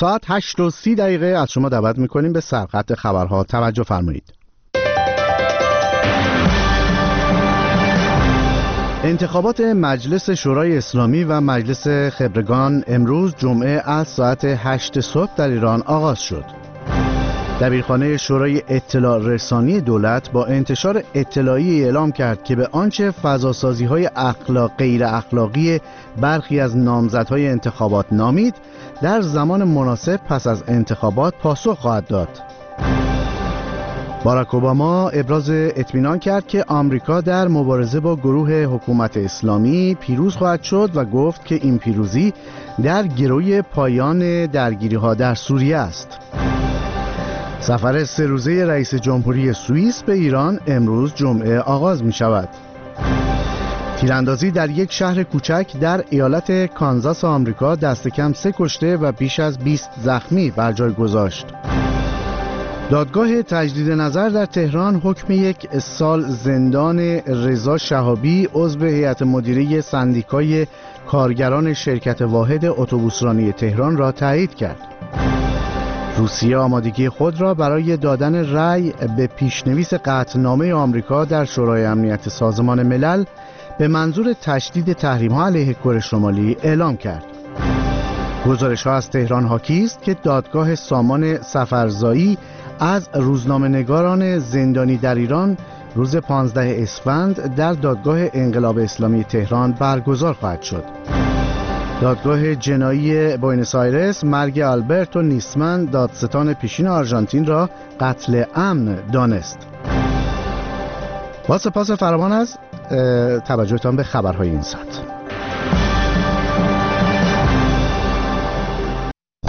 ساعت 8:30 از شما دعوت میکنیم به سرخط خبرها توجه فرمایید. انتخابات مجلس شورای اسلامی و مجلس خبرگان امروز جمعه از ساعت 8 صبح در ایران آغاز شد. دبیرخانه شورای اطلاع رسانی دولت با انتشار اطلاعیه اعلام کرد که به آنچه فضاسازی‌های غیر اخلاقی برخی از نامزدهای انتخابات نامید، در زمان مناسب پس از انتخابات پاسخ خواهد داد. باراک اوباما ابراز اطمینان کرد که آمریکا در مبارزه با گروه حکومت اسلامی پیروز خواهد شد و گفت که این پیروزی در گروی پایان درگیری‌ها در سوریه است. سفر 3 روزه رئیس جمهوری سوئیس به ایران امروز جمعه آغاز می شود. تیراندازی در یک شهر کوچک در ایالت کانزاس آمریکا دست کم 3 کشته و بیش از 20 زخمی بر جای گذاشت. دادگاه تجدید نظر در تهران حکم 1 سال زندان رضا شهابی عضو هیئت مدیره سندیکای کارگران شرکت واحد اتوبوسرانی تهران را تایید کرد. روسیه آمادگی خود را برای دادن رأی به پیشنویس قطعنامه آمریکا در شورای امنیت سازمان ملل به منظور تشدید تحریم‌ها علیه کره شمالی اعلام کرد. گزارش‌ها از تهران حاکی است که دادگاه سامان سفرزایی از روزنامه‌نگاران زندانی در ایران روز 15 اسفند در دادگاه انقلاب اسلامی تهران برگزار خواهد شد. دادگاه جنایی بوئنوس آیرس مرگ آلبرتو نیسمن دادستان پیشین آرژانتین را قتل عمد دانست. با سپاس فراوان از توجهتان به خبرهای این ساعت.